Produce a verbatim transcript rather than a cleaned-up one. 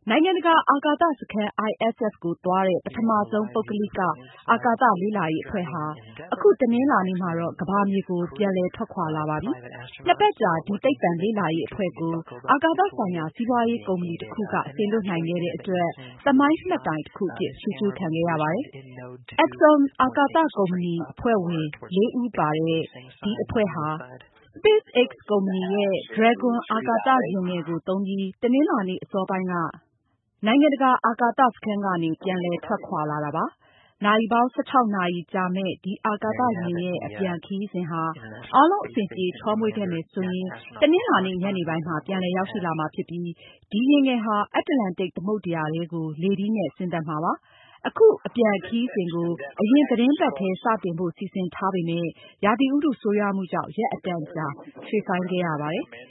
နိုင်ငံတကာအာကာသစခန်း I S S ကိုသွားတဲ့ ပထမဆုံး ပုဂ္ဂလိက အာကာသလေ့လာရေးအဖွဲ့ဟာ အခု တနင်္လာနေ့မှာတော့ ကမ္ဘာမြေကို ပြန်လည်ထွက်ခွာလာပါပြီ။ နှစ်ပတ်ကြာ ဒီသိပ္ပံလေ့လာရေးအဖွဲ့ကို အာကာသဆိုင်ရာ စီးပွားရေးကုမ္ပဏီတခုက စေလွှတ်နိုင်ခဲ့တဲ့အတွက် သမိုင်းမှတ်တိုင်တခုအဖြစ် ချီးကျူးခံခဲ့ရပါတယ်။ Axiom အာကာသကုမ္ပဏီအဖွဲ့ဝင် လေးဦးပါတဲ့ ဒီအဖွဲ့ဟာ SpaceX ကုမ္ပဏီရဲ့ Dragon အာကာသယာဉ်ငယ်ကိုသုံးပြီး တနင်္လာနေ့အစောပိုင်းက နိုင်ငံတကာအာကာသစခန်းကနေ ပြန်လည်ထွက်ခွာလာတာပါ။ နာရီပေါင်း ၁၆ နာရီကြာမယ့် ဒီအာကာသယာဉ်ရဲ့ အပြန်ခရီးစဉ်ဟာ အားလုံးအဆင်ပြေချောမွေ့ခဲ့မယ်ဆိုရင် တနင်္လာနေ့ညနေပိုင်းမှာ ပြန်လည်ရောက်ရှိလာမှာဖြစ်ပြီး ဒီယာဉ်ငယ်ဟာ အတ္တလန္တိတ်သမုဒ္ဒရာထဲကို လေထီးနဲ့ ဆင်းသက်မှာပါ။ အခု အပြန်ခရီးစဉ်ကို အရင်သီတင်းပတ်ထဲ စတင်ဖို့ စီစဉ်ထားပေမယ့် ရာသီဥတုဆိုးရွားမှုကြောင့် ရက်အတန်ကြာ ရွှေ့ဆိုင်းခဲ့ရပါတယ်။